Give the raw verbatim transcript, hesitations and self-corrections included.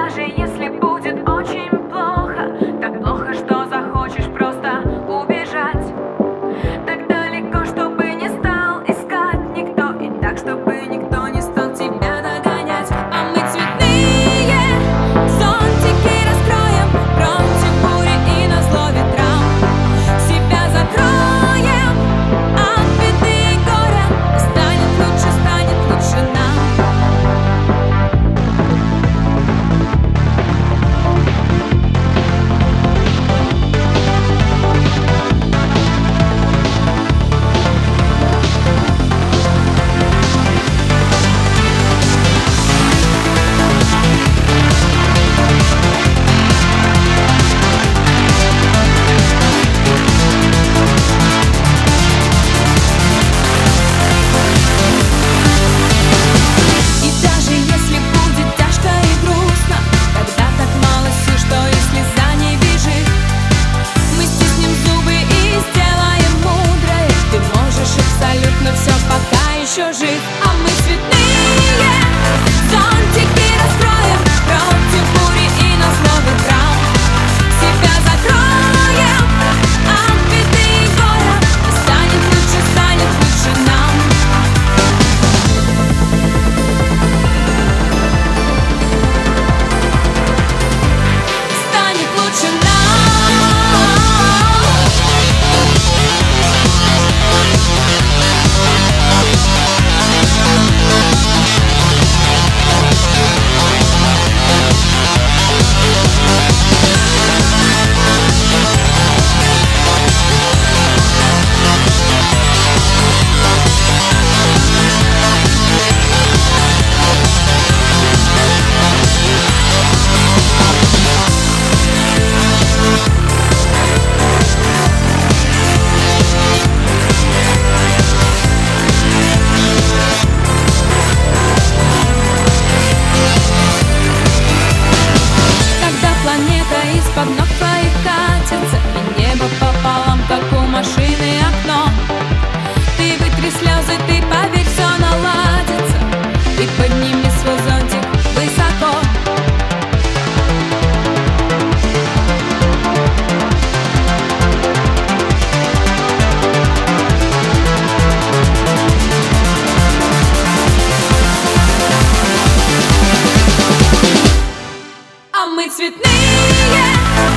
даже если будет очень плохо, так плохо, что захочешь просто убежать. Так далеко, чтобы не стал искать никто, и так, чтобы никто не стал тебя догонять. А мы цветные зонтики раскроем против бури и назло ветрам. Себя закроем от беды и горя, и станет лучше, станет лучше нам. Абсолютно все пока еще жив. А мы цветные зонтики раскроем против бури и назло ветрам. Себя закроем от беды и горя, и станет лучше, станет лучше нам. Станет лучше нам. Из-под ног твоих катится, и небо пополам, как у машины окно. Ты вытри слезы, ты поверь, все наладится, и подними свой зонтик высоко. А мы цветные